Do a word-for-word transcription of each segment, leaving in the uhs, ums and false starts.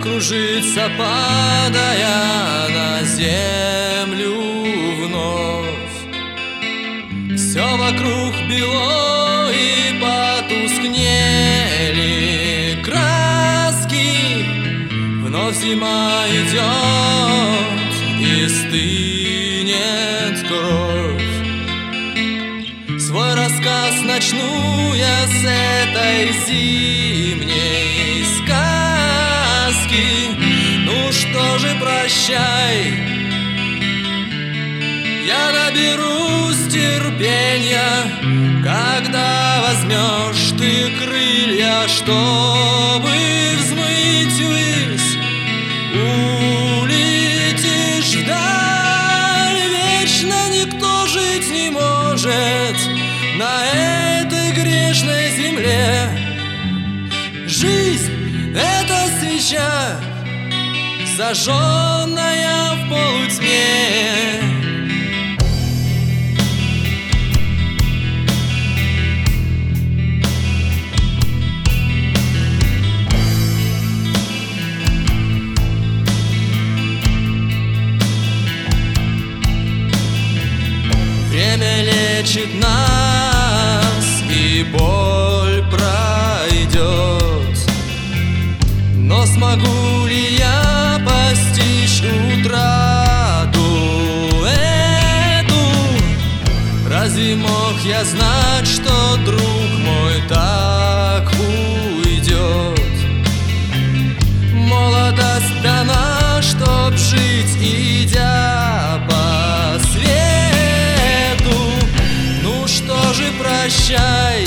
кружится, падая на землю вновь. Все вокруг бело и потускнели краски. Вновь зима идет и стынет кровь. Свой рассказ начну я с этой зимней сказки. Ну что же, прощай, я наберусь терпения, когда возьмешь ты крылья, чтобы взмыть ввысь. Улетишь вдаль, вечно никто жить не может на этой грешной земле. Жизнь — это свеча, зажженная в полутьме. Время лечит нас, и боль пройдет. Но смогу ли я постичь утрату эту? Разве мог я знать, что друг мой так уйдет? Молодость дана, чтоб жить, идя по свету. Что же, прощай,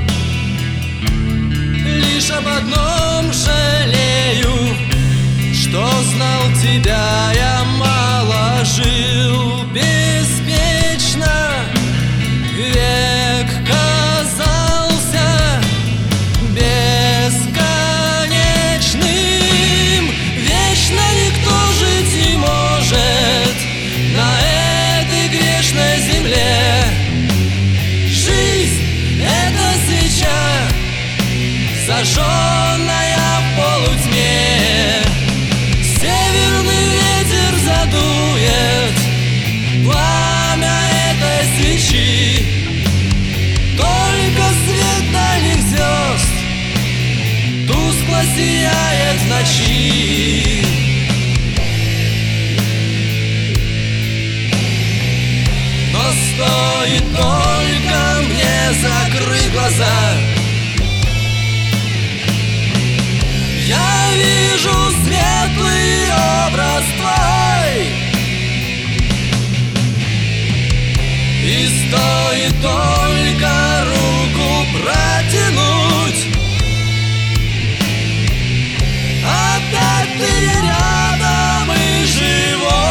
лишь об одном жалею, что знал тебя я мало, жил беспечно. Век казался бесконечным. Вечно никто жить не может на этой грешной земле. Зажженная в полутьме, северный ветер задует пламя этой свечи. Только свет дальних звезд тускло сияет в ночи. Но стоит только мне закрыть глаза, я вижу светлый образ твой. И стоит только руку протянуть, опять ты рядом и живой.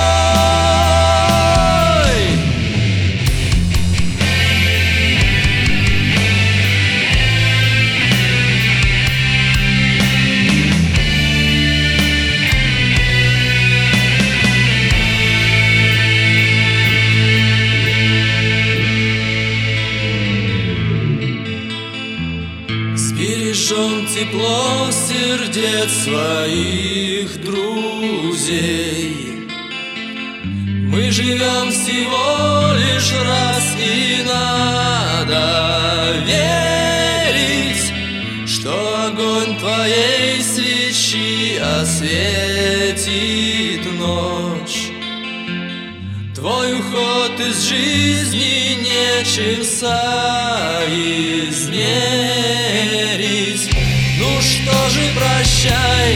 Бережем тепло сердец своих друзей. Мы живем всего лишь раз, и надо верить, что огонь твоей свечи осветит ночь. Твой уход из жизни нечем соизмерить. Ну что же, прощай,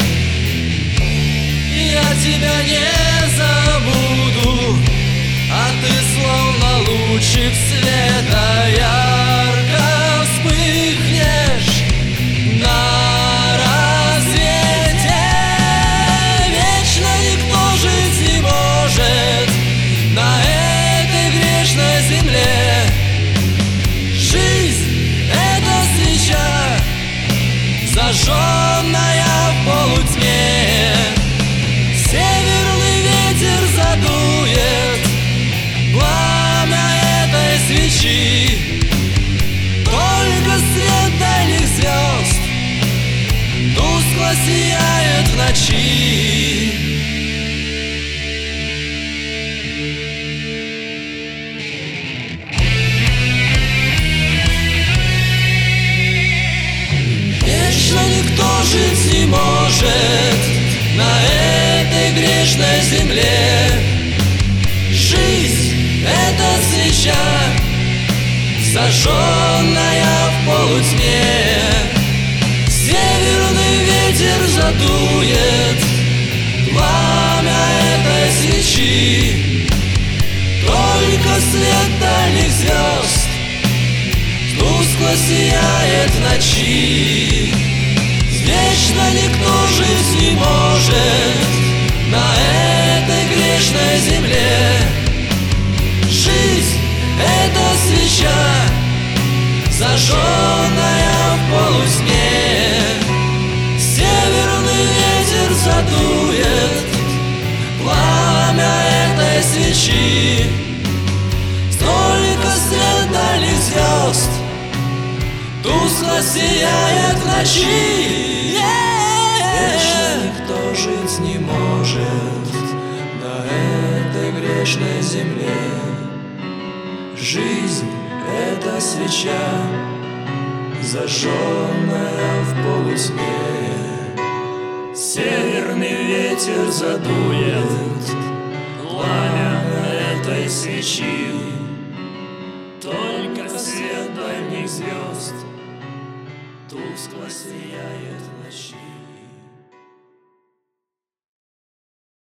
я тебя не забуду, а ты словно лучик света ярко вспыхнешь на рассвете. Вечно никто жить не может на этой грешной земле. Жизнь — это свеча, зажженная в полутьме. Северный ветер задует пламя этой свечи. этой грешной земле. Жизнь — это свеча, зажженная в полутьме. Северный ветер задует пламя этой свечи. Только свет дальних звезд тускло сияет в ночи. Вечно никто жить не может на этой грешной земле. Жизнь — это свеча, зажженная в полусне. Северный ветер задует пламя этой свечи. Столько свет дальних звезд тускло сияет в ночи. Вечно никто жить не может на этой грешной земле. Жизнь — это свеча, зажженная в полусне. Северный ветер задует пламя этой свечи. Только свет дальних звезд тускло сияет в ночи.